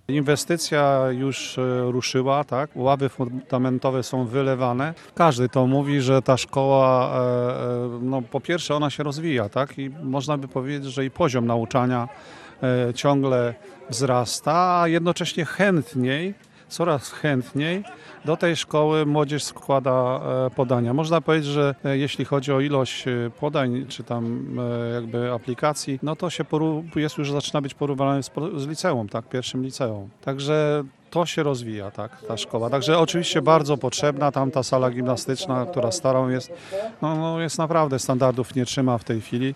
Inwestycja już ruszyła, tak? Ławy fundamentowe są wylewane. Każdy to mówi, że ta szkoła, no po pierwsze ona się rozwija, tak? I można by powiedzieć, że i poziom nauczania ciągle wzrasta, a jednocześnie coraz chętniej do tej szkoły młodzież składa podania. Można powiedzieć, że jeśli chodzi o ilość podań czy tam jakby aplikacji, no to zaczyna być porównywalne z liceum, tak, pierwszym liceum. Także to się rozwija, tak, ta szkoła. Także oczywiście bardzo potrzebna tam ta sala gimnastyczna, która starą jest, no jest naprawdę standardów nie trzyma w tej chwili.